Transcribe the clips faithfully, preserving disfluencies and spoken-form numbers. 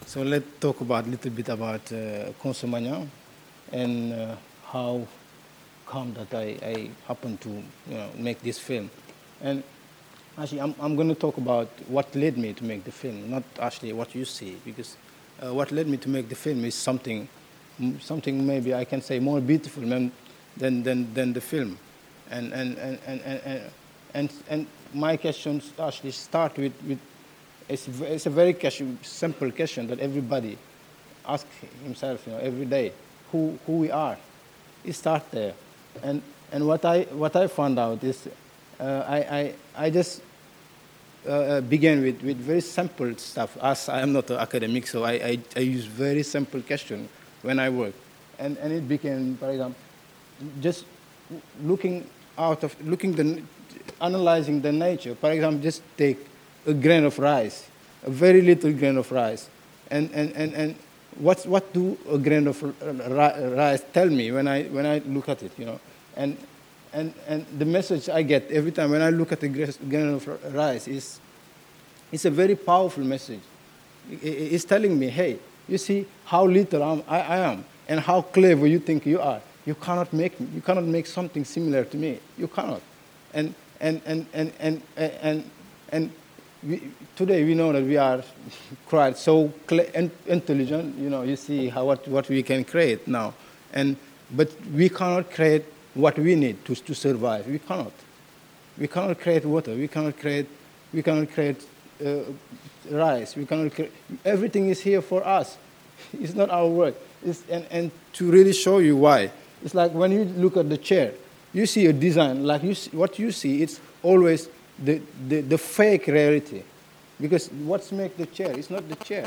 So let's talk about a little bit about uh, Consomagnon and uh, how come that I, I happened to you know, make this film. And actually, I'm, I'm going to talk about what led me to make the film, not actually what you see, because uh, what led me to make the film is something, something maybe I can say more beautiful than, than, than, than the film. And, and, and, and, and, and, and, and my questions actually start with, with it's, it's a very question, simple question that everybody asks himself, you know, every day, who, who we are. It starts there. And, and what, I, what I found out is uh, I, I, I just uh, began with, with very simple stuff. As I am not an academic, so I, I, I use very simple question when I work. And, and it became, for example, just looking out of, looking the, analyzing the nature. For example, just take a grain of rice, a very little grain of rice. And, and, and, and what's, what do a grain of rice tell me when I, when I look at it, you know? And, and, and the message I get every time when I look at a grain of rice is, it's a very powerful message. It's telling me, hey, you see how little I, I am and how clever you think you are. You cannot make me, you cannot make something similar to me. You cannot. And, and, and, and, and, and, and we, today we know that we are quite so intelligent. You know, you see how, what, what we can create now. And, but we cannot create what we need to, to survive. We cannot. We cannot create water. We cannot create, we cannot create uh, rice. We cannot create, everything is here for us. It's not our work. It's, and, and to really show you why, it's like when you look at the chair, you see a design, like you see, what you see, it's always the, the, the fake reality. Because what's make the chair? It's not the chair.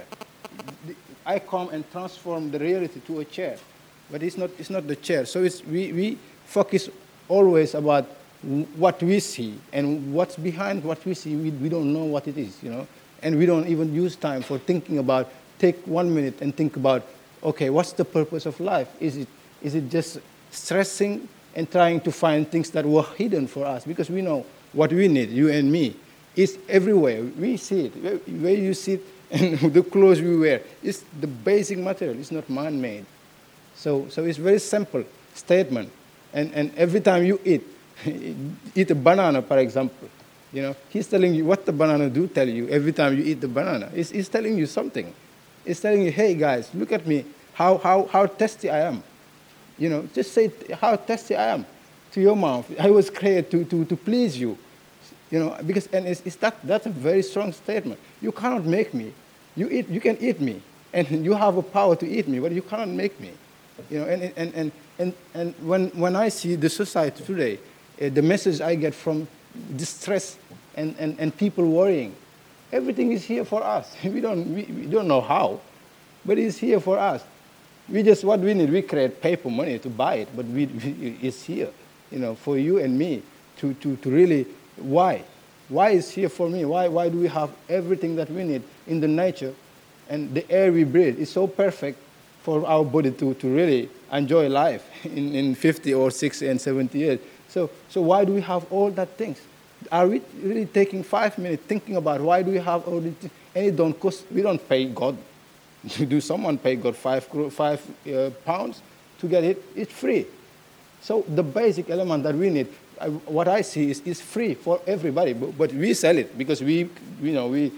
I come and transform the reality to a chair, but it's not, it's not the chair. So it's, we, we focus always about what we see, and what's behind what we see, we, we don't know what it is, you know? And we don't even use time for thinking about, take one minute and think about, okay, what's the purpose of life? Is it, is it just stressing and trying to find things that were hidden for us? Because we know what we need, you and me, is everywhere. We see it. Where you sit and the clothes we wear, it's the basic material. It's not man-made. So, so it's very simple statement. And, and every time you eat, eat a banana, for example, you know, he's telling you what the banana do tell you every time you eat the banana. It's, it's telling you something. It's telling you, hey, guys, look at me, how, how, how tasty I am. You know, just say how tasty I am to your mouth. I was created to, to, to please you. You know, because, and it's, it's that, that's a very strong statement. You cannot make me. You, eat, you can eat me, and you have a power to eat me, but you cannot make me. You know, and, and, and, and, and when, when I see the society today, uh, the message I get from distress and, and, and people worrying, everything is here for us. We don't, we, we don't know how, but it's here for us. We just, what we need, we create paper money to buy it, but we, we, it's here, you know, for you and me to, to, to really, why? Why is here for me? Why, why do we have everything that we need in the nature? And the air we breathe is so perfect for our body to, to really enjoy life in, in fifty or sixty and seventy years. So, so why do we have all that things? Are we really taking five minutes thinking about why do we have all these things? And it don't cost, we don't pay God. Do someone pay God five, five uh, pounds to get it? It's free. So the basic element that we need, I, what I see is, is free for everybody, but, but we sell it because we, you know, we,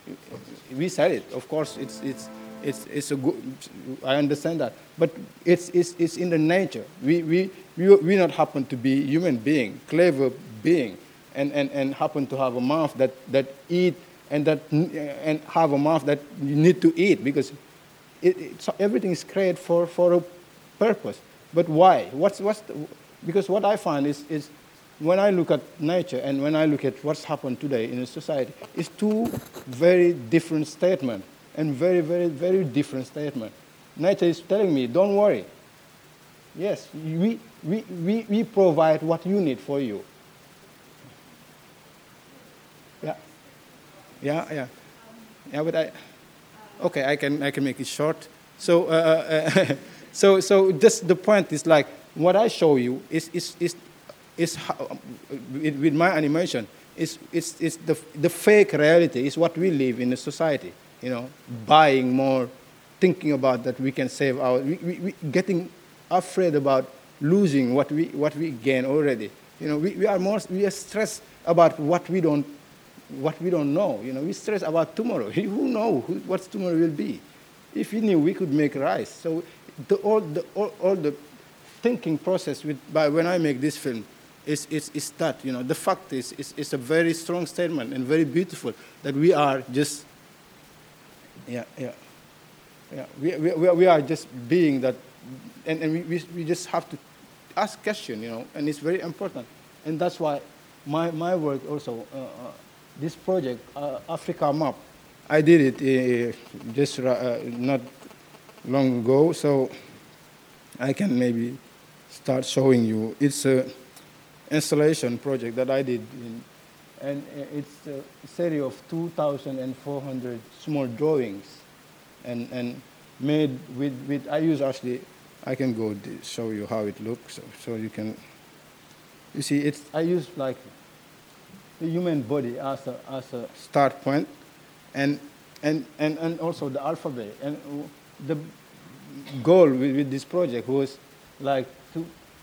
we sell it. Of course, it's, it's, it's, it's a good, I understand that, but it's, it's, it's in the nature. We, we, we, we not happen to be human being, clever being, and, and, and happen to have a mouth that, that eat and that and have a mouth that you need to eat because it, it, so everything is created for, for a purpose. But why? What's, what's the, because what I find is, is when I look at nature and when I look at what's happened today in a society, it's two very different statements and very, very, very different statements. Nature is telling me, don't worry. Yes, we, we, we, we provide what you need for you. Yeah. Yeah, yeah, yeah. But I, okay, I can I can make it short. So, uh, uh, so so just the point is like what I show you is is is is how, with, with my animation is is is the the fake reality is what we live in a society. you know, buying more, thinking about that we can save our, we, we, we getting afraid about losing what we, what we gain already. You know, we, we are more, we are stressed about what we don't, what we don't know. You know, we stress about tomorrow. Who knows who, what tomorrow will be? If we knew, we could make rice. So the, all, the, all, all the thinking process with, by when I make this film is, is, is that, you know, the fact is, is, is a very strong statement and very beautiful that we are just, yeah, yeah, yeah, we, we, we are just being that, and, and we, we just have to ask questions, you know, and it's very important. And that's why my, my work also, uh, uh, this project, uh, Africa Map, I did it uh, just uh, not long ago, so I can maybe start showing you. It's an installation project that I did, in, and it's a series of two thousand four hundred small drawings, and, and made with, with, I use actually, I can go show you how it looks, so, so you can, you see, it's, I use like the human body as a, as a start point, and, and, and, and also the alphabet. And the goal with, with this project was like to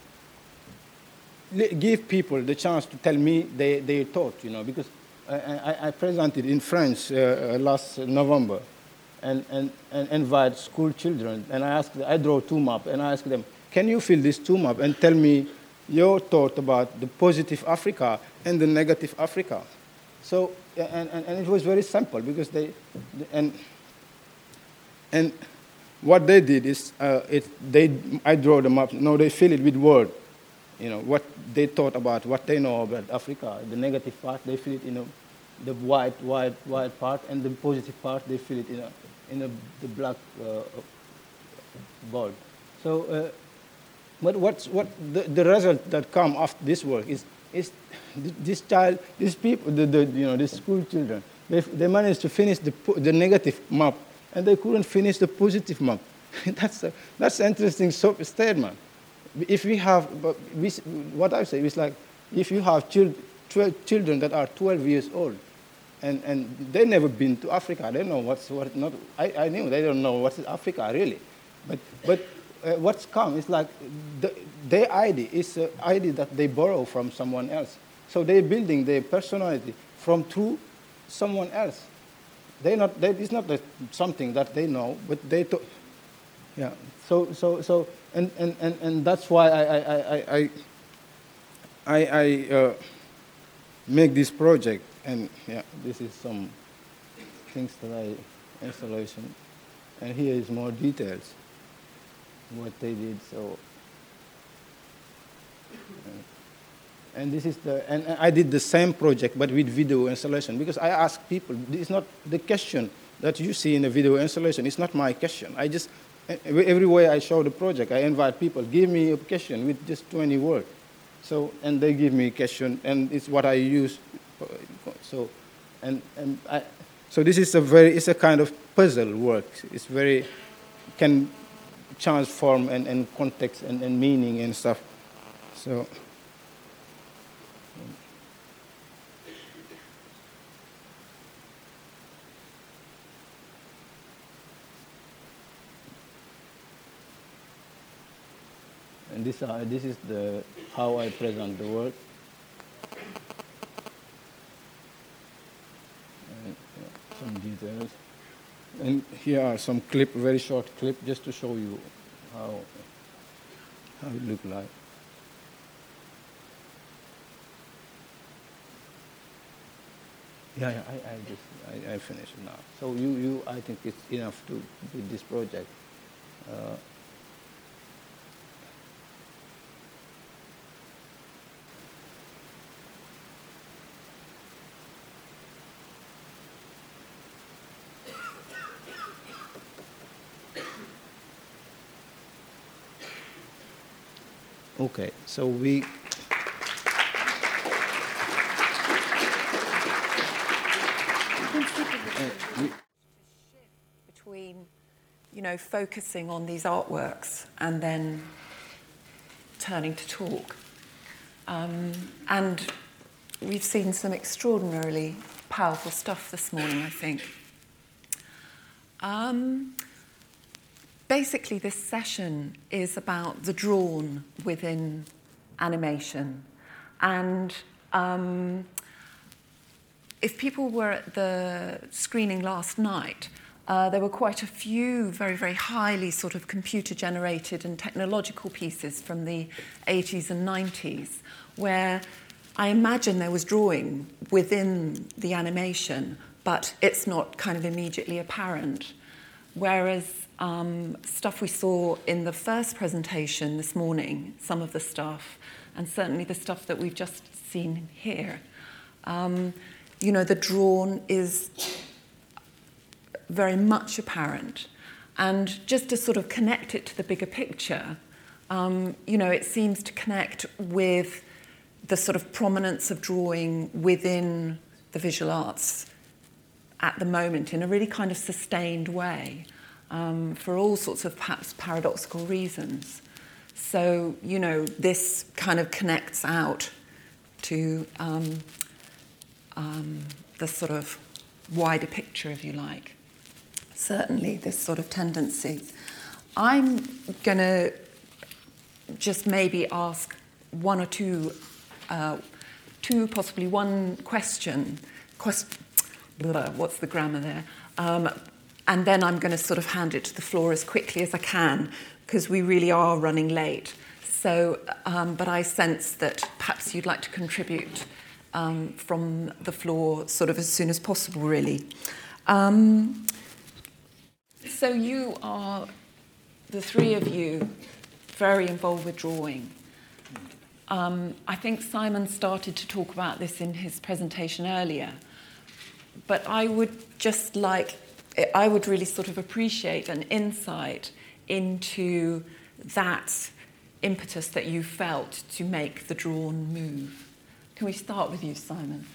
give people the chance to tell me their, their thought, you know, because I, I, I presented in French uh, last November, and, and, and invite school children, and I asked, I draw two maps, and I asked them, can you fill this two map and tell me your thought about the positive Africa and the negative Africa? So, and, and, and it was very simple, because they, and, and what they did is, uh, it, they, I draw the map, no, they fill it with word, you know, what they thought about, what they know about Africa. The negative part, they fill it in a, the white, white, white part, and the positive part, they fill it in a, in a, the black uh, board. So, uh, but what's, what the, the result that come after this work is, is this child, these people, the, the, you know, the school children, they, they managed to finish the, the negative map, and they couldn't finish the positive map. that's, a, that's an interesting statement. If we have, we, what I say is like, if you have children, twelve children that are twelve years old, and, and they never been to Africa, they know what's what not. I, I knew they don't know what's Africa really, but but uh, what's come is like the, their I D is an I D that they borrow from someone else. So they're building their personality from through someone else. They not they, it's not that something that they know, but they to, yeah. So so so and and, and, and that's why I I I I I, I uh, make this project. And yeah, this is some things that I installation, and here is more details what they did. So, and, and this is the and I did the same project but with video installation, because I ask people. It's not the question that you see in the video installation. It's not my question. I just everywhere I show the project, I invite people, give me a question with just twenty words. So and they give me a question, and it's what I use. So, and, and I, so this is a very, it's a kind of puzzle work. It's very, can transform and, and context and, and meaning and stuff. So, and this, uh, this is the, how I present the work. Some details, and here are some clip, very short clip, just to show you how how it look like. Yeah, yeah, I, I just I, I finished it now. So you you I think it's enough to with this project. Uh, Okay, so we. Between, you know, focusing on these artworks and then turning to talk. Um, and we've seen some extraordinarily powerful stuff this morning, I think. Um, basically, this session is about the drawn within animation. And um, if people were at the screening last night, uh, there were quite a few very, very highly sort of computer-generated and technological pieces from the eighties and nineties, where I imagine there was drawing within the animation, but it's not kind of immediately apparent. Whereas um, stuff we saw in the first presentation this morning, some of the stuff, and certainly the stuff that we've just seen here, um, you know, the drawn is very much apparent. And just to sort of connect it to the bigger picture, um, you know, it seems to connect with the sort of prominence of drawing within the visual arts at the moment in a really kind of sustained way, um, for all sorts of perhaps paradoxical reasons. So, you know, this kind of connects out to um, um, the sort of wider picture, if you like. Certainly, this sort of tendency. I'm going to just maybe ask one or two, uh, two possibly one question. Quest- blah, what's the grammar there? Um, and then I'm going to sort of hand it to the floor as quickly as I can, because we really are running late. So, um, but I sense that perhaps you'd like to contribute um, from the floor sort of as soon as possible, really. Um, so you are, the three of you, very involved with drawing. Um, I think Simon started to talk about this in his presentation earlier, but I would just like, I would really sort of appreciate an insight into that impetus that you felt to make the drawn move. Can we start with you, Simon?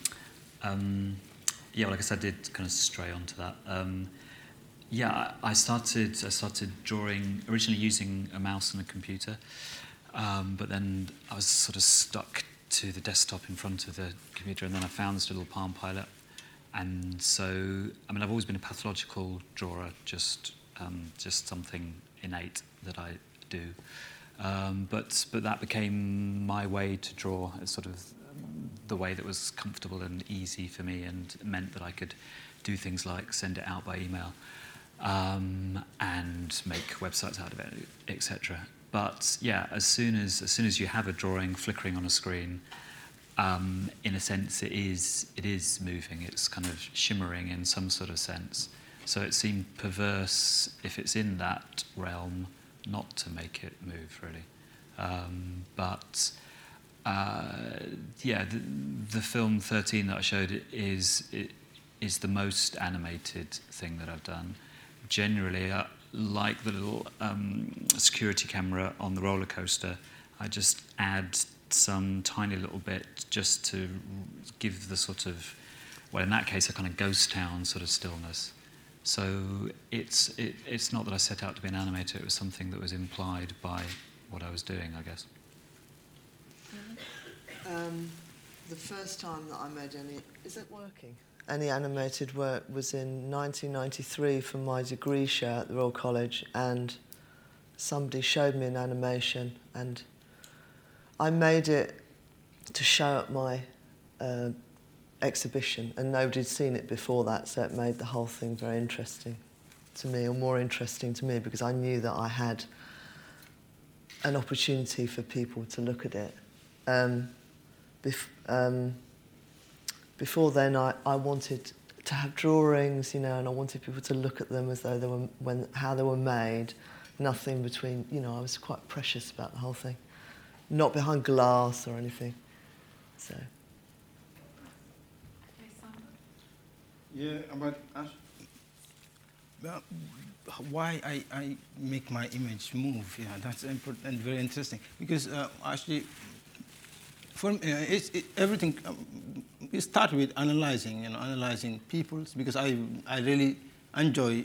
Um, yeah, well, I guess I did kind of stray onto that. Um, yeah, I started I started drawing originally using a mouse and a computer, um, but then I was sort of stuck to the desktop in front of the computer, and then I found this little Palm Pilot. And so, I mean, I've always been a pathological drawer, just um, just something innate that I do. Um, but but that became my way to draw, as sort of the way that was comfortable and easy for me, and meant that I could do things like send it out by email um, and make websites out of it, et cetera. But yeah, as soon as as soon as you have a drawing flickering on a screen, um, in a sense, it is it is moving. It's kind of shimmering in some sort of sense. So it seemed perverse, if it's in that realm, not to make it move, really. Um, but, uh, yeah, the, the film thirteen that I showed is, is the most animated thing that I've done. Generally, I like the little um, security camera on the roller coaster. I just add some tiny little bit just to give the sort of, well, in that case, a kind of ghost town sort of stillness. So it's it, it's not that I set out to be an animator, it was something that was implied by what I was doing, I guess. Um, the first time that I made any... Is it working? Any animated work was in nineteen ninety-three for my degree show at the Royal College, and somebody showed me an animation, and I made it to show at my uh, exhibition, and nobody'd seen it before that, so it made the whole thing very interesting to me, or more interesting to me, because I knew that I had an opportunity for people to look at it. Um, bef- um, before then, I, I wanted to have drawings, you know, and I wanted people to look at them as though they were, when, how they were made, nothing between, you know, I was quite precious about the whole thing. Not behind glass or anything, so... Yeah, but uh, well, why I, I make my image move? Yeah, that's important and very interesting, because uh, actually, for me, uh, it's it, everything. Um, we start with analyzing, you know, analyzing people's, because I I really enjoy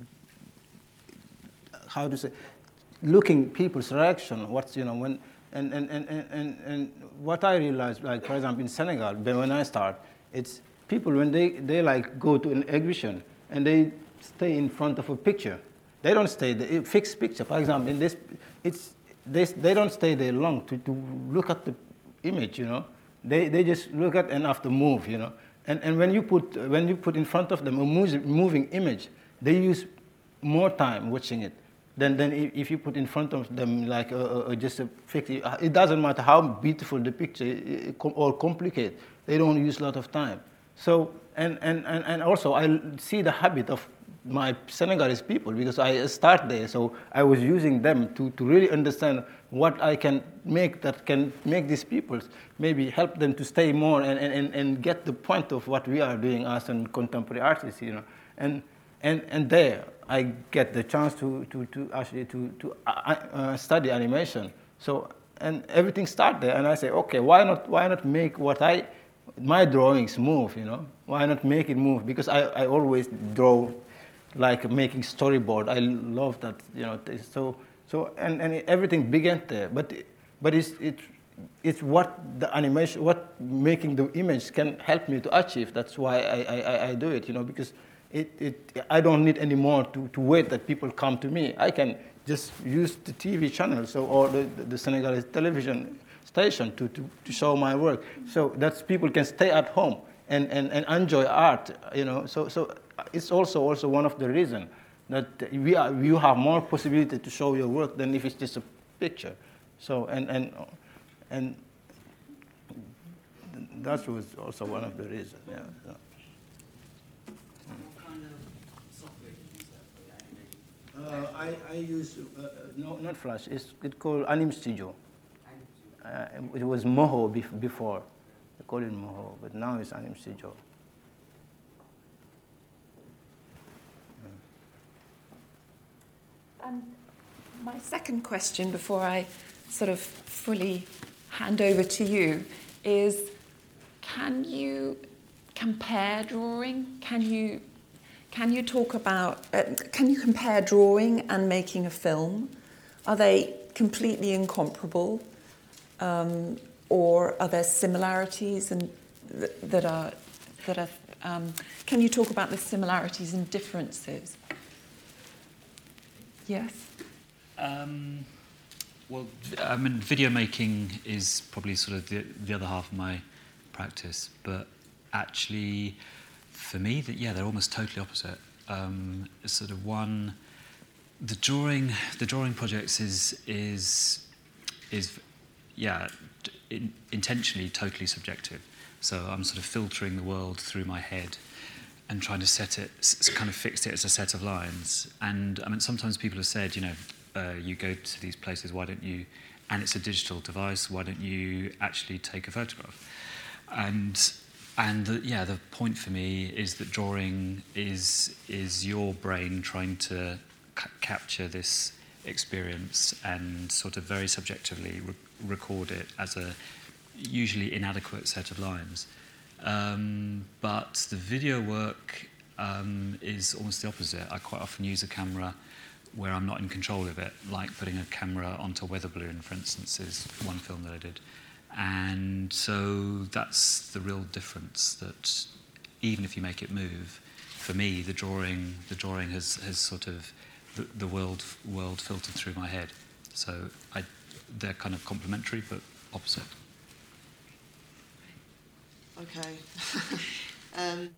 how to say, looking people's reaction. What's you know when and and and and and what I realized, like for example in Senegal, when I start, it's people, when they, they like go to an exhibition and they stay in front of a picture. They don't stay the fixed picture. For example, in this, it's they, they don't stay there long to, to look at the image. You know, they they just look at and after move. You know, and and when you put when you put in front of them a moving image, they use more time watching it than than if you put in front of them like a, a, just a fixed. It doesn't matter how beautiful the picture or complicated. They don't use a lot of time. So and and and, and also I see the habit of my Senegalese people, because I start there, so I was using them to, to really understand what I can make that can make these people, maybe help them to stay more and, and, and get the point of what we are doing as a contemporary artists, you know. And and and there I get the chance to to, to actually to to uh, study animation. So and everything start there, and I say, okay, why not why not make what I my drawings move, you know? Why not make it move? Because I, I always draw like making storyboard. I love that, you know. So so and, and everything began there. But but it's it it's what the animation, what making the image can help me to achieve. That's why I, I, I do it, you know, because it, it I don't need anymore to, to wait that people come to me. I can just use the T V channel, so or the, the Senegalese television station to, to, to show my work. So that people can stay at home and, and, and enjoy art, you know. So so it's also also one of the reasons that we are, you have more possibility to show your work than if it's just a picture. So and and and that was also one of the reasons. Yeah. So. What kind of software do you use for your animation? Uh, I I use uh, no not Flash. It's it's called Anim Studio. Uh, it was Moho bef- before. They call it Moho, but now it's Anim Studio. And my second question, before I sort of fully hand over to you, is can you compare drawing? Can you can you talk about uh, can you compare drawing and making a film? Are they completely incomparable, um, or are there similarities and th- that are that are? Um, can you talk about the similarities and differences? Yes. Um, well, I mean, video making is probably sort of the, the other half of my practice, but actually, for me, that yeah, they're almost totally opposite. Um, it's sort of one, the drawing, the drawing projects is is is yeah, in, intentionally totally subjective. So I'm sort of filtering the world through my head and trying to set it, kind of fix it as a set of lines. And I mean, sometimes people have said, you know, uh, you go to these places, why don't you, and it's a digital device, why don't you actually take a photograph? And and the, yeah, the point for me is that drawing is is your brain trying to c- capture this experience and sort of very subjectively re- record it as a usually inadequate set of lines. Um, but the video work um, is almost the opposite. I quite often use a camera where I'm not in control of it, like putting a camera onto a weather balloon, for instance, is one film that I did. And so that's the real difference, that even if you make it move, for me, the drawing the drawing has, has sort of the, the world world filtered through my head. So I, they're kind of complementary but opposite. Okay. um,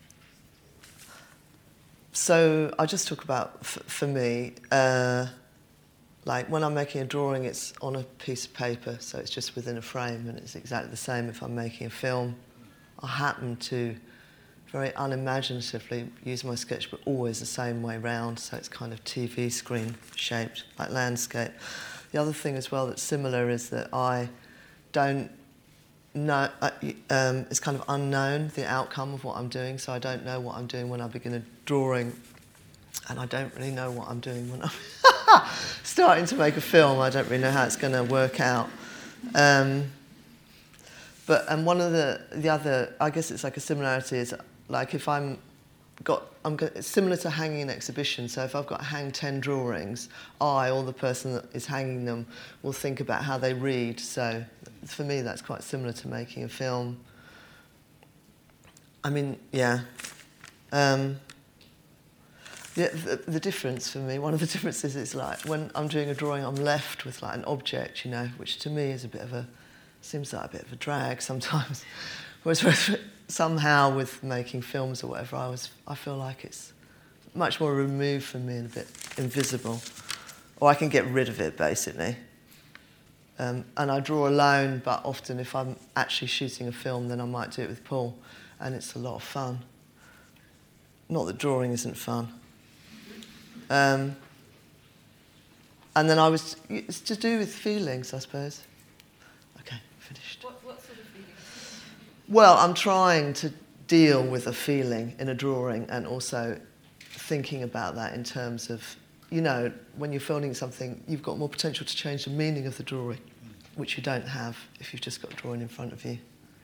so I just talk about, f- for me, uh, like when I'm making a drawing, it's on a piece of paper, so it's just within a frame, and it's exactly the same if I'm making a film. I happen to very unimaginatively use my sketchbook always the same way round, so it's kind of T V screen shaped, like landscape. The other thing as well that's similar is that I don't No, uh, um, it's kind of unknown, the outcome of what I'm doing, so I don't know what I'm doing when I begin a drawing, and I don't really know what I'm doing when I'm starting to make a film. I don't really know how it's going to work out. Um, but and one of the the other, I guess it's like a similarity is like if I'm got I'm go- it's similar to hanging an exhibition. So if I've got to hang ten drawings, I or the person that is hanging them will think about how they read. So for me, that's quite similar to making a film. I mean, yeah. Um, Yeah, the, the difference for me, one of the differences is like when I'm doing a drawing, I'm left with like an object, you know, which to me is a bit of a, seems like a bit of a drag sometimes. Whereas somehow with making films or whatever, I was, I feel like it's much more removed from me and a bit invisible. Or I can get rid of it, basically. Um, and I draw alone, but often if I'm actually shooting a film, then I might do it with Paul, and it's a lot of fun. Not that drawing isn't fun. Um, and then I was, it's to do with feelings, I suppose. Okay, finished. What, what sort of feelings? Well, I'm trying to deal with a feeling in a drawing and also thinking about that in terms of, you know, when you're filming something, you've got more potential to change the meaning of the drawing, which you don't have if you've just got a drawing in front of you.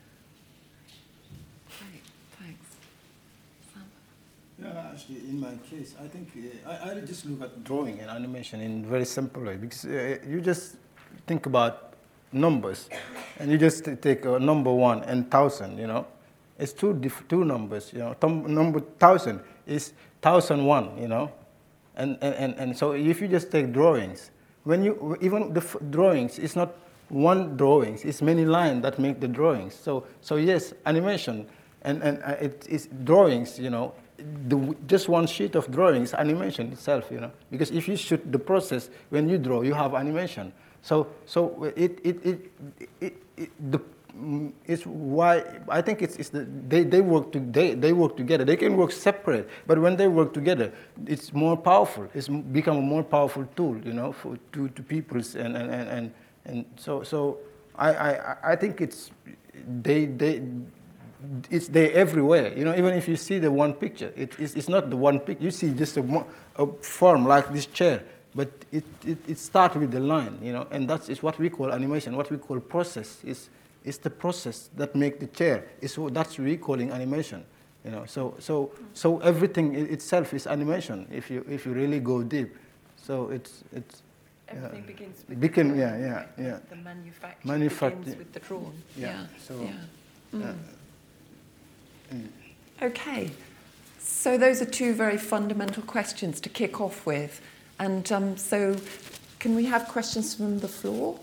Great, thanks. Sam? Yeah, actually, in my case, I think uh, I, I just look at drawing and animation in a very simple way because uh, you just think about numbers and you just take uh, number one and thousand, you know. It's two, diff two numbers, you know. Tum number thousand is thousand one, you know. And, and, and so if you just take drawings, when you, even the f drawings, it's not one drawings, it's many lines that make the drawings. So, so yes, animation and, and uh, it, it's drawings, you know, the, just one sheet of drawings, animation itself, you know, because if you shoot the process, when you draw, you have animation. So, so it, it, it, it, it the, it's why I think it's, it's the, they, they, work to, they, they work together. They can work separate, but when they work together, it's more powerful. It's become a more powerful tool, you know, for, to, to people's, and, and, and, and, and so, so I, I, I think it's, they, they, it's there everywhere. You know, even if you see the one picture, it, it's, it's not the one picture. You see just a, a form like this chair, but it, it, it starts with the line, you know, and that's is what we call animation, what we call process. Is It's the process that makes the chair. It's, that's what we're calling animation. You know, so, so, so everything itself is animation if you, if you really go deep. So it's, it's Everything yeah. begins with Begin, the yeah, drawing, yeah, right? yeah. The manufacture Manufact begins with the drawn. Yeah, Yeah. so, yeah. uh, Mm. mm. Okay. So those are two very fundamental questions to kick off with. And um, so can we have questions from the floor?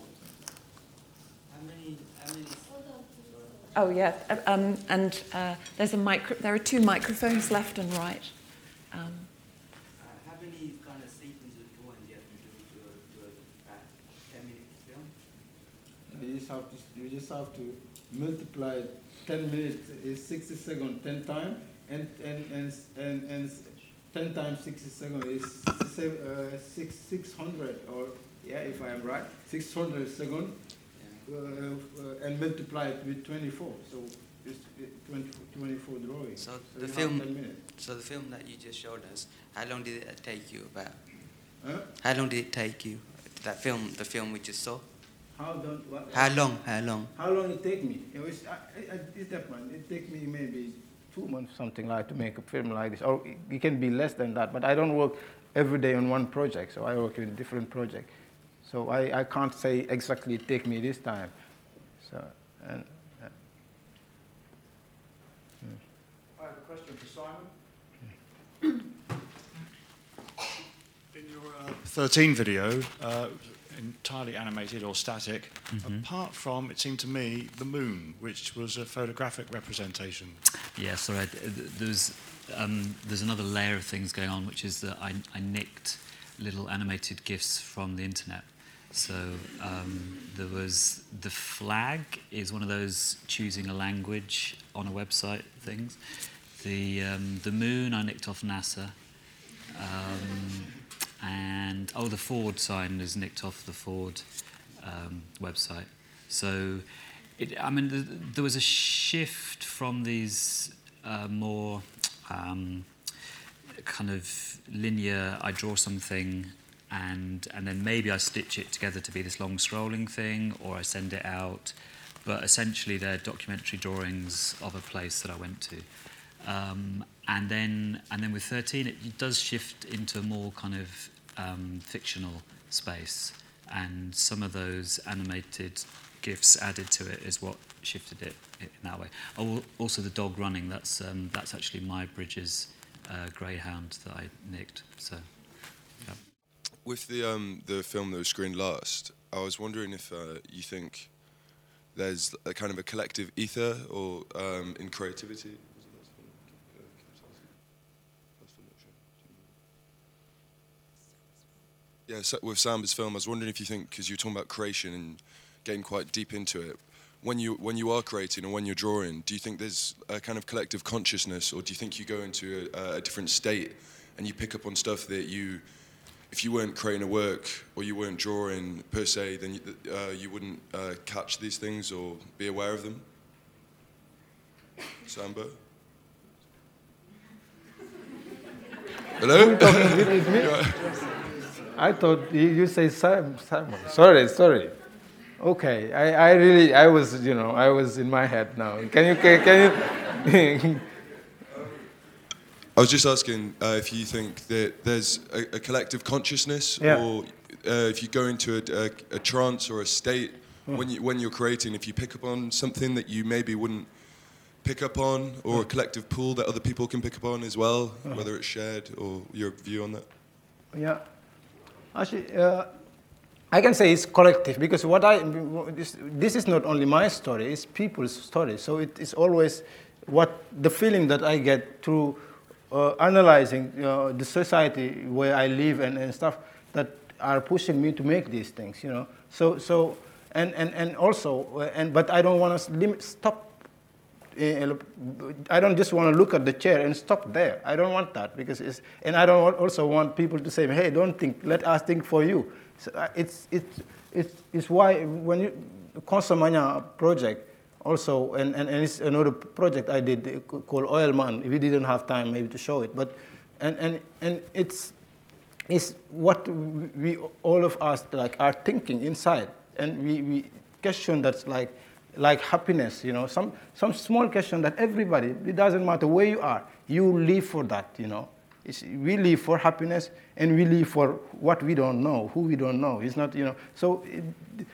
Oh, yeah. Um, and uh, there's a micro there are two microphones left and right. Um, Uh, how many kind of sequences of drawing do you have to do to a, to a uh, ten minute film? You just have to, you just have to multiply ten minutes is sixty seconds ten times, and and and and, and ten times sixty seconds is uh, six six hundred, or yeah, if I am right, six hundred seconds. Uh, uh, and multiply it with twenty-four, so it's twenty, twenty-four drawings. So, So the you film, have ten minutes. so the film that you just showed us, how long did it take you about? Huh? How long did it take you? That film, the film we just saw. How don't what? How long? How long? How long it take me? It was, I, I, it depends. It take me maybe two months, something like, to make a film like this, or it can be less than that. But I don't work every day on one project, so I work in different projects. So I, I can't say exactly it take me this time. So, and, uh, hmm. I have a question for Simon. In your uh, thirteen video, uh, entirely animated or static, mm-hmm. apart from, it seemed to me, the moon, which was a photographic representation. Yeah, sorry, I, there's, um, there's another layer of things going on, which is that I, I nicked little animated GIFs from the internet. So um, there was the flag is one of those choosing a language on a website things. The um, the moon I nicked off NASA, um, and oh the Ford sign is nicked off the Ford um, website. So it, I mean the, there was a shift from these uh, more um, kind of linear. I draw something. And, and then maybe I stitch it together to be this long scrolling thing, or I send it out. But essentially they're documentary drawings of a place that I went to. Um, and then and then with thirteen, it does shift into a more kind of um, fictional space. And some of those animated GIFs added to it is what shifted it in that way. Oh, also the dog running, that's, um, that's actually My Bridges uh, greyhound that I nicked. So, yeah. With the um, the film that was screened last, I was wondering if uh, you think there's a kind of a collective ether or um, in creativity. Yeah, so with Samba's film, I was wondering if you think, because you're talking about creation and getting quite deep into it, when you when you are creating or when you're drawing, do you think there's a kind of collective consciousness, or do you think you go into a, a different state and you pick up on stuff that you, if you weren't creating a work or you weren't drawing per se, then you, uh, you wouldn't uh, catch these things or be aware of them? Samba? Hello? I thought you, you say Simon. Simon. Sorry, sorry. Okay, I, I really, I was, you know, I was in my head now. Can you, can, can you? I was just asking uh, if you think that there's a, a collective consciousness, Yeah. or uh, if you go into a, a, a trance or a state Hmm. when you when you're creating, if you pick up on something that you maybe wouldn't pick up on, or a collective pool that other people can pick up on as well, Uh-huh. whether it's shared, or your view on that. Yeah. Actually, uh, I can say it's collective, because what I this, this is not only my story; it's people's story. So it is always what the feeling that I get through uh, analyzing you know, the society where I live and, and stuff that are pushing me to make these things. You know. So so and and and also uh, and but I don't want to limit stop. Uh, I don't just want to look at the chair and stop there. I don't want that, because it's, and I don't also want people to say, "Hey, don't think. Let us think for you." So uh, it's it's it's it's why when you Consamania project also, and, and, and it's another project I did called Oil Man. We didn't have time maybe to show it, but and and and it's it's what we all of us like are thinking inside, and we we question that's like. Like happiness, you know, some some small question that everybody, it doesn't matter where you are, you live for that, you know. It's, we live for happiness, and we live for what we don't know, who we don't know. It's not, you know. So it,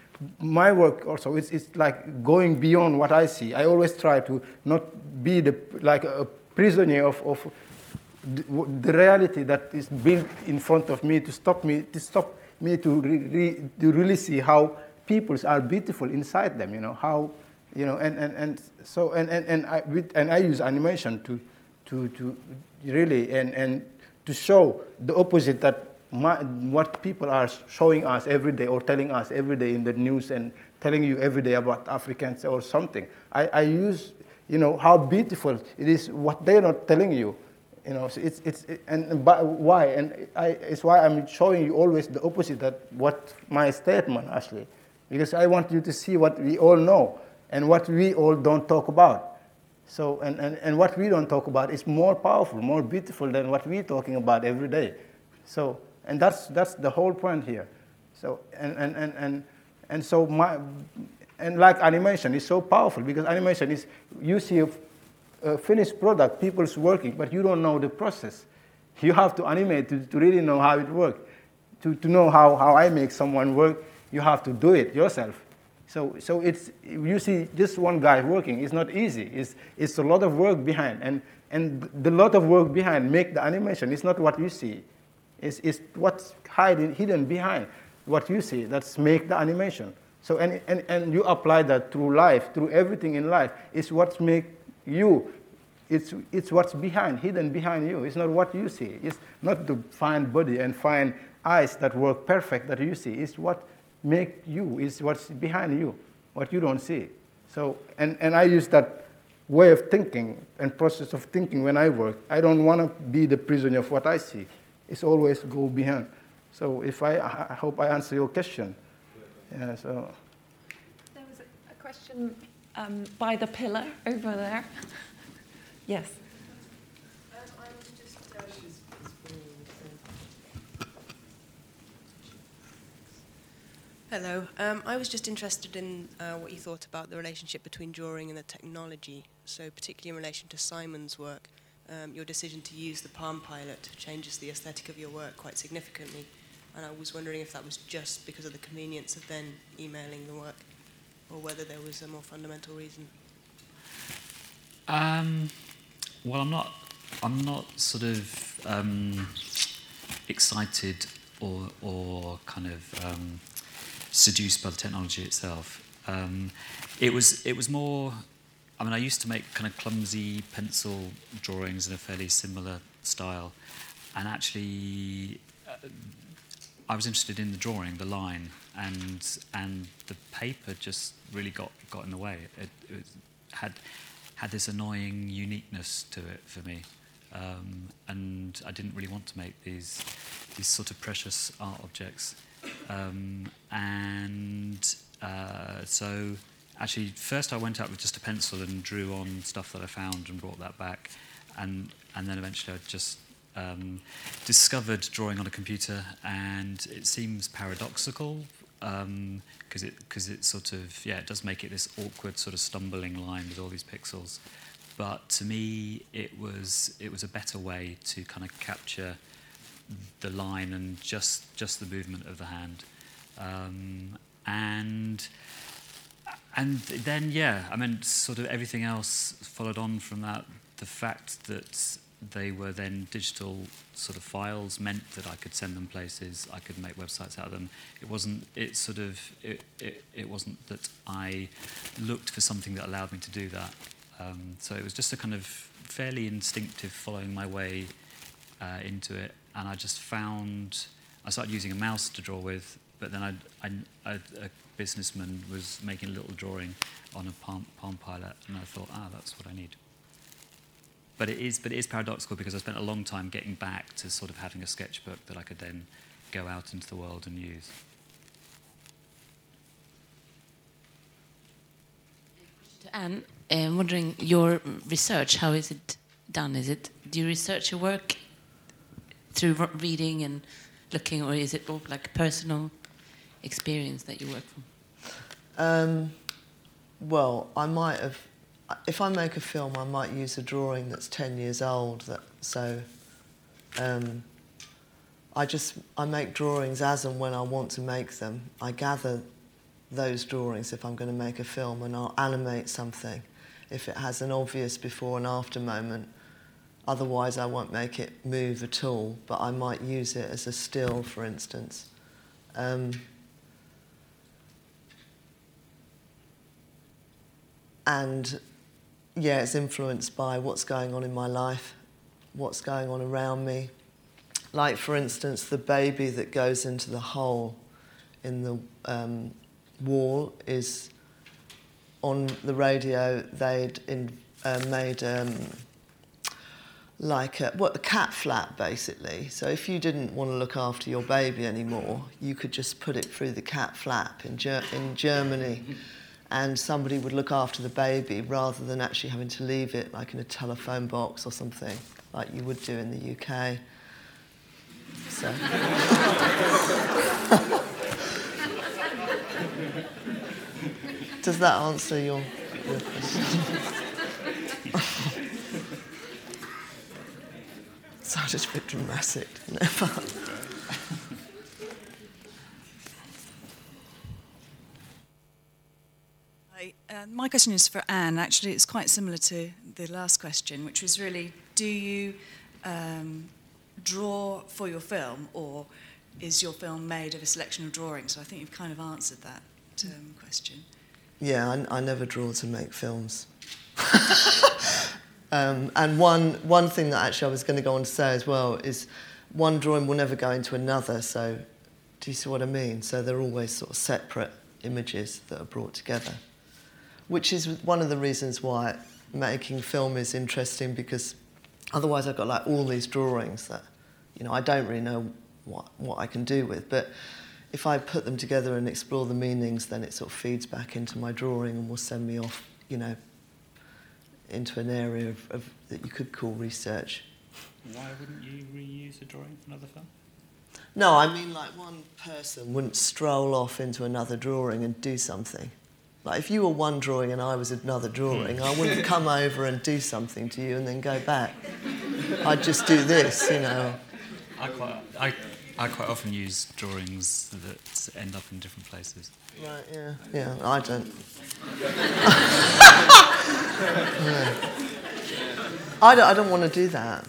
my work also, it's it's like going beyond what I see. I always try to not be the like a prisoner of of the, the reality that is built in front of me to stop me to stop me to re, re, to really see how peoples are beautiful inside them, you know, how, you know, and, and, and so, and, and, and, I, with, and I use animation to, to, to really, and, and to show the opposite that my, what people are showing us every day or telling us every day in the news and telling you every day about Africans or something. I, I use, you know, how beautiful it is what they're not telling you. You know, so it's, it's, it, and but why? And I, it's why I'm showing you always the opposite that what my statement actually. Because I want you to see what we all know and what we all don't talk about. So, and, and, and what we don't talk about is more powerful, more beautiful than what we're talking about every day. So, and that's, that's the whole point here. So, and, and, and, and, and so my, and like animation is so powerful, because animation is, you see a, a finished product, people's working, but you don't know the process. You have to animate to, to really know how it works. To, to know how, how I make someone work, you have to do it yourself. So, so it's, you see just one guy working, it's not easy. It's, it's a lot of work behind. And, and the lot of work behind make the animation. It's not what you see. It's, it's what's hiding, hidden behind what you see that's make the animation. So, and, and, and you apply that through life, through everything in life. It's what make you, it's, it's what's behind, hidden behind you. It's not what you see. It's not the fine body and fine eyes that work perfect that you see. It's what make you, is what's behind you, what you don't see. So, and, and I use that way of thinking and process of thinking when I work. I don't want to be the prisoner of what I see. It's always go behind. So if I, I hope I answer your question. Yeah, so. There was a, a question um, by the pillar over there. Yes. Hello. Um, I was just interested in uh, what you thought about the relationship between drawing and the technology, so particularly in relation to Simon's work. Um, your decision to use the Palm Pilot changes the aesthetic of your work quite significantly, and I was wondering if that was just because of the convenience of then emailing the work, or whether there was a more fundamental reason. Um, well, I'm not I'm not sort of um, excited or or kind of um, seduced by the technology itself. Um, it was it was more. I mean, I used to make kind of clumsy pencil drawings in a fairly similar style, and actually, uh, I was interested in the drawing, the line, and and the paper just really got, got in the way. It, it had had this annoying uniqueness to it for me, um, and I didn't really want to make these these sort of precious art objects, um, and uh, so. Actually, first I went out with just a pencil and drew on stuff that I found and brought that back, and and then eventually I just um, discovered drawing on a computer, and it seems paradoxical because um, it because it sort of yeah it does make it this awkward sort of stumbling line with all these pixels, but to me it was it was a better way to kind of capture the line and just just the movement of the hand, um, and. And then, yeah, I mean, sort of everything else followed on from that. The fact that they were then digital sort of files meant that I could send them places, I could make websites out of them. It wasn't, it sort of, it, it, it wasn't that I looked for something that allowed me to do that. Um, so it was just a kind of fairly instinctive following my way uh, into it. And I just found, I started using a mouse to draw with, but then I'd, I'd, I'd, a businessman was making a little drawing on a Palm, Palm Pilot, and I thought, ah, that's what I need. But it is, but it is paradoxical because I spent a long time getting back to sort of having a sketchbook that I could then go out into the world and use. To Anne, I'm wondering your research. How is it done? Is it do you research your work through reading and looking, or is it all like personal experience that you work from? Um, well, I might have. If I make a film, I might use a drawing that's ten years old. That so, um, I just I make drawings as and when I want to make them. I gather those drawings if I'm going to make a film, and I'll animate something if it has an obvious before and after moment. Otherwise, I won't make it move at all. But I might use it as a still, for instance. Um, and yeah, it's influenced by what's going on in my life, what's going on around me. Like, for instance, the baby that goes into the hole in the um, wall is on the radio. They'd in, uh, made um, like a, what, a cat flap, basically. So if you didn't want to look after your baby anymore, you could just put it through the cat flap in, Ger- in Germany. And somebody would look after the baby rather than actually having to leave it like in a telephone box or something like you would do in the U K. So. Does that answer your, your question? Sounded a bit dramatic, didn't it? Uh, my question is for Anne. Actually, it's quite similar to the last question, which was really, do you um, draw for your film, or is your film made of a selection of drawings? So I think you've kind of answered that um, question. Yeah, I, I never draw to make films. um, and one, one thing that actually I was going to go on to say as well is one drawing will never go into another, so do you see what I mean? So they're always sort of separate images that are brought together. Which is one of the reasons why making film is interesting, because otherwise I've got like all these drawings that, you know, I don't really know what, what I can do with. But if I put them together and explore the meanings, then it sort of feeds back into my drawing and will send me off, you know, into an area of, of that you could call research. Why wouldn't you reuse a drawing for another film? No, I mean, like, one person wouldn't stroll off into another drawing and do something. Like, if you were one drawing and I was another drawing, I wouldn't come over and do something to you and then go back. I'd just do this, you know. I quite, I, I quite often use drawings that end up in different places. Right, yeah. Yeah, I don't. Yeah. I don't, I don't want to do that.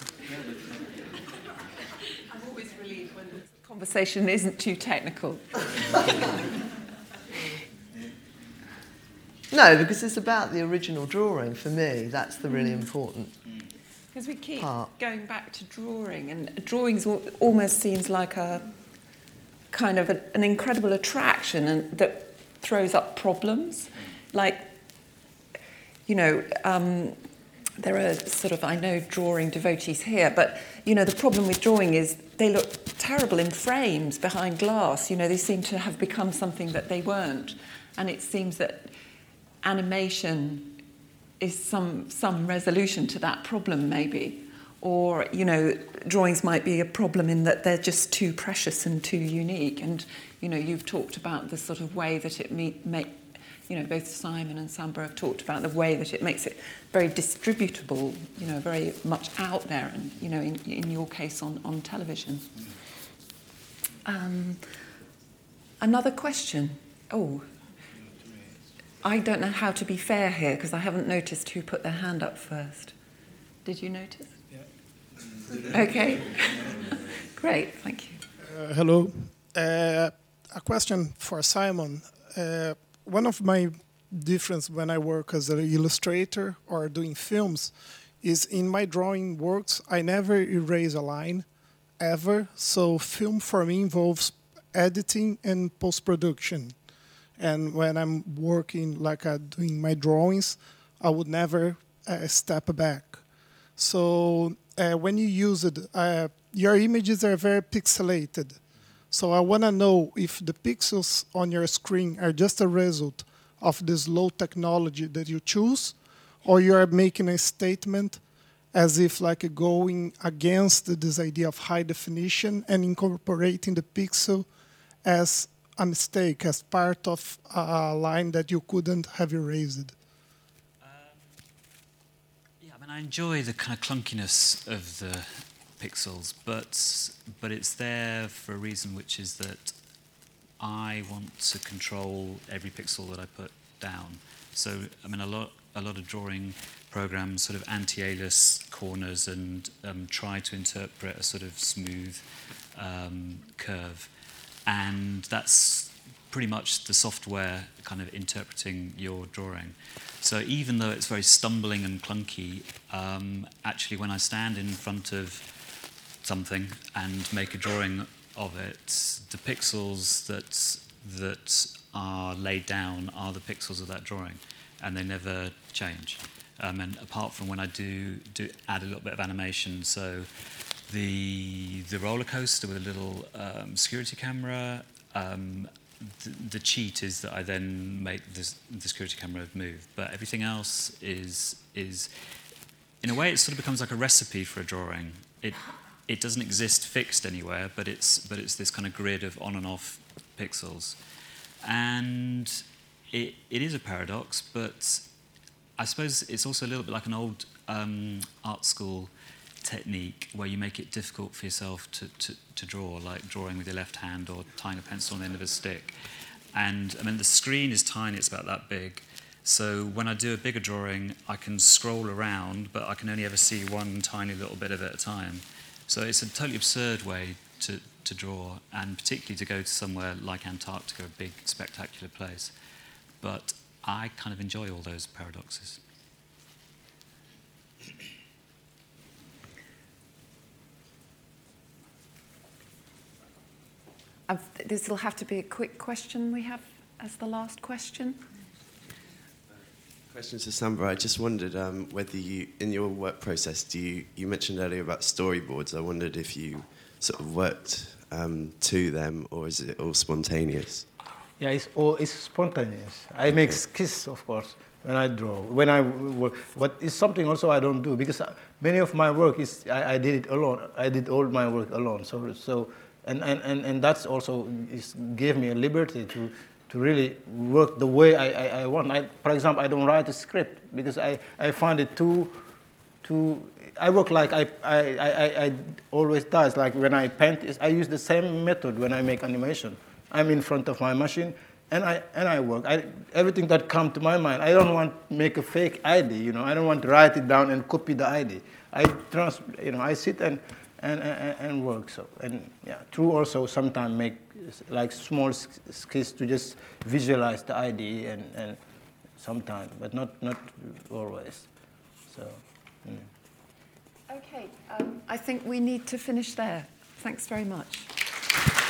I'm always relieved when the conversation isn't too technical. No, because it's about the original drawing for me. That's the really Mm. important Because we keep part. going back to drawing, and drawing almost seems like a kind of a, an incredible attraction and that throws up problems. Like, you know, um, there are sort of, I know, drawing devotees here, but, you know, the problem with drawing is they look terrible in frames behind glass. You know, they seem to have become something that they weren't. And it seems that animation is some some resolution to that problem, maybe. Or, you know, drawings might be a problem in that they're just too precious and too unique. And, you know, you've talked about the sort of way that it meet, make, you know, both Simon and Samba have talked about the way that it makes it very distributable, you know, very much out there, and, you know, in, in your case on, on television. Um, another question. Oh, I don't know how to be fair here because I haven't noticed who put their hand up first. Did you notice? Yeah. Okay. Great, thank you. Uh, hello. Uh, a question for Simon. Uh, one of my differences when I work as an illustrator or doing films is in my drawing works, I never erase a line, ever. So film for me involves editing and post-production. And when I'm working, like uh, doing my drawings, I would never uh, step back. So uh, when you use it, uh, your images are very pixelated. So I want to know if the pixels on your screen are just a result of this low technology that you choose, or you are making a statement as if like going against this idea of high definition and incorporating the pixel as a mistake, as part of a line that you couldn't have erased? Um, yeah, I mean, I enjoy the kind of clunkiness of the pixels, but but it's there for a reason, which is that I want to control every pixel that I put down. So, I mean, a lot a lot of drawing programs sort of anti-alias corners and um, try to interpret a sort of smooth um, curve. And that's pretty much the software kind of interpreting your drawing. So even though it's very stumbling and clunky, um, actually when I stand in front of something and make a drawing of it, the pixels that that are laid down are the pixels of that drawing, and they never change. Um, and apart from when I do do add a little bit of animation, so the the roller coaster with a little um, security camera. Um, the, the cheat is that I then make this, the security camera move, but everything else is is in a way it sort of becomes like a recipe for a drawing. It it doesn't exist fixed anywhere, but it's but it's this kind of grid of on and off pixels, and it it is a paradox, but I suppose it's also a little bit like an old um, art school technique where you make it difficult for yourself to, to, to draw, like drawing with your left hand or tying a pencil on the end of a stick. And I mean, the screen is tiny, it's about that big. So when I do a bigger drawing, I can scroll around, but I can only ever see one tiny little bit of it at a time. So it's a totally absurd way to, to draw, and particularly to go to somewhere like Antarctica, a big, spectacular place. But I kind of enjoy all those paradoxes. I've, this will have to be a quick question we have as the last question. Question to Samba. I just wondered um, whether you, in your work process, do you, you mentioned earlier about storyboards. I wondered if you sort of worked um, to them, or is it all spontaneous? Yeah, it's all it's spontaneous. I make skits, of course, when I draw. When I work, but it's something also I don't do because many of my work is I, I did it alone. I did all my work alone. So so. And, and, and, and that's also is, gave me a liberty to, to really work the way I, I, I want. I, for example, I don't write a script because I, I find it too, too, I work like I, I, I, I always does. Like when I paint, I use the same method when I make animation. I'm in front of my machine and I and I work. I, everything that comes to my mind, I don't want to make a fake I D. You know, I don't want to write it down and copy the I D. I trans, you know, I sit and and and, and work. So and yeah, true. Also, sometimes make like small skits to just visualize the I D and and sometimes, but not not always. So. Mm. Okay, um, I think we need to finish there. Thanks very much.